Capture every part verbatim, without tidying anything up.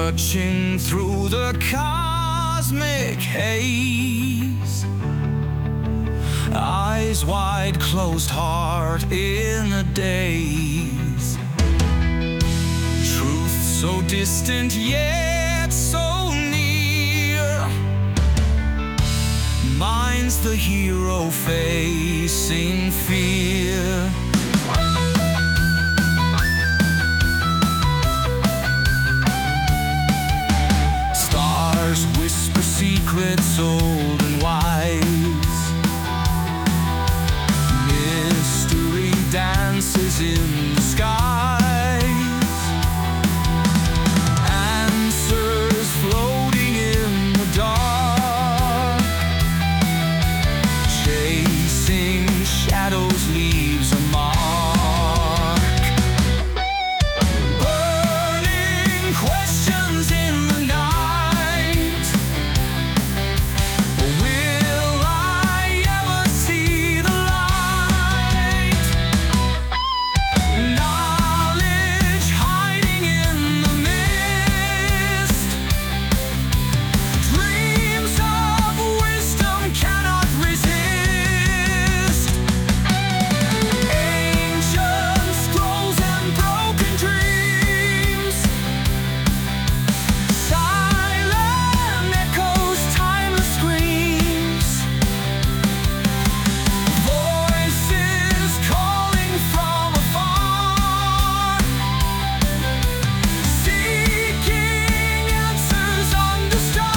searching through the cosmic haze. Eyes wide closed, heart in a daze. Truth so distant yet so near. Mind's the hero facing fear. Stars whisper secrets old and wise. Mystery dances in the skies. Answers floating in the dark. Chasing shadows leaves a mark. Burning questions in the night. Will I ever see the light? Knowledge hiding in the mist. Dreams of wisdom cannot resist. Ancient scrolls and broken dreams. Silent echoes, timeless screams. Voices calling from afar. Seeking answers under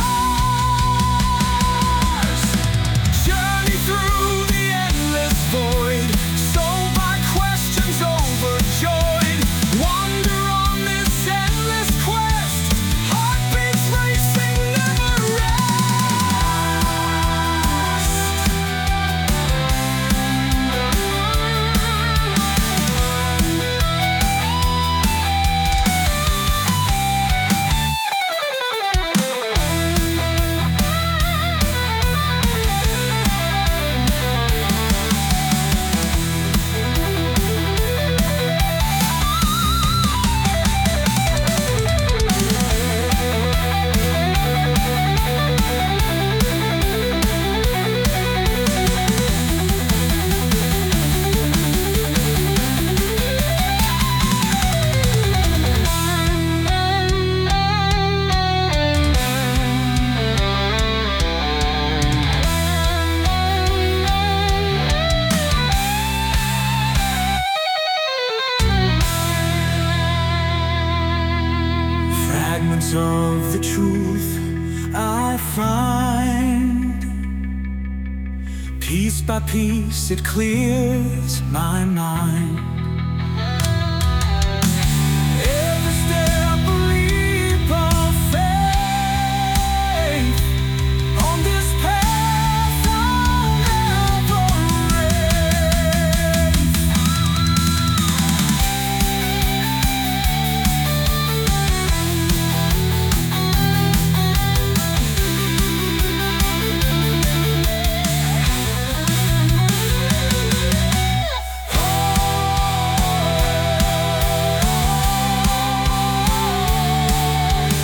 stars. Journey through the endless void. Sold by questions overjoyed. Wander on this endless quest. Heartbeats racing, never rest. Fragments of the truth I find. Piece by piece it clears my mind.